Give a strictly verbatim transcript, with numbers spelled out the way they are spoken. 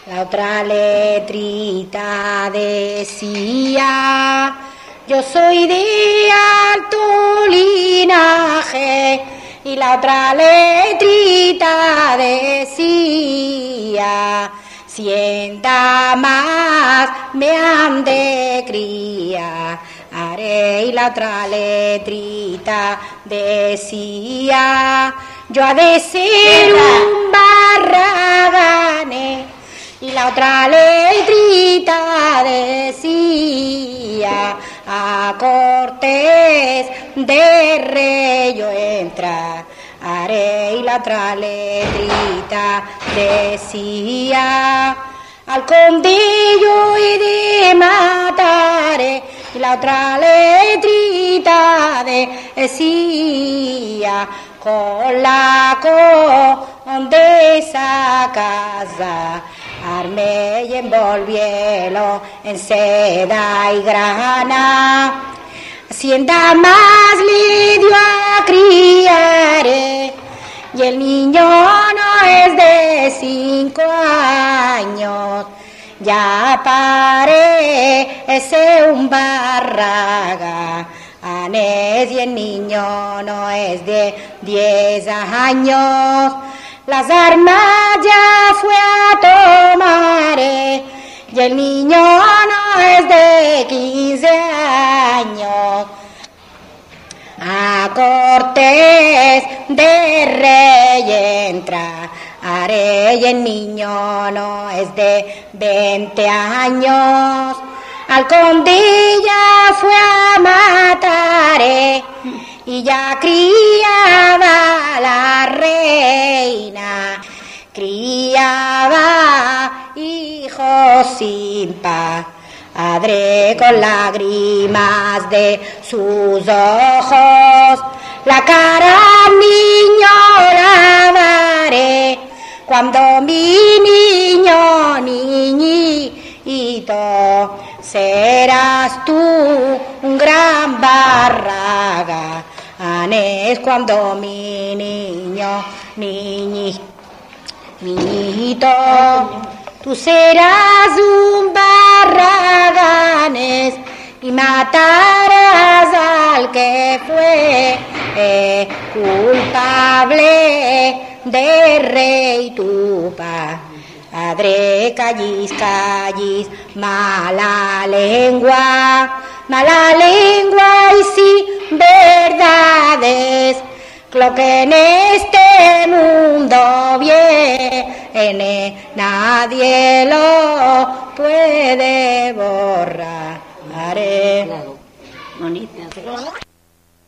La otra letrita decía: yo soy de alto linaje. Y la otra letrita decía: sienta más me han de criar. Y la otra letrita decía: yo ha de ser un barragane. Y la otra letrita decía: a Cortés de rey yo entrar. Y la otra letrita decía: al condillo y de mataré. Y la otra letrita decía: con la condesa casa armé y envolvielo en seda y grana. Hacienda más le dio a criar, y el niño no es de cinco años. Ya parece un barraganes y el niño no es de diez años. Las armas ya fue a tomar, y el niño no es de quince años. A Cortés de rey entra, y el niño no es de veinte años. Al condilla fue a matar, y ya criaba la reina, criaba hijos sin padre, con lágrimas de sus ojos. La cara niño lavaré, cuando mi niño niñito serás tú un gran barraganes. Cuando mi niño niñito tú serás un barraganes y matarás al que fue eh, culpable de rey tu padre. Callis, callis, mala lengua, mala lengua y sin verdades, lo que en este mundo viene nadie lo puede borrar. Bonita.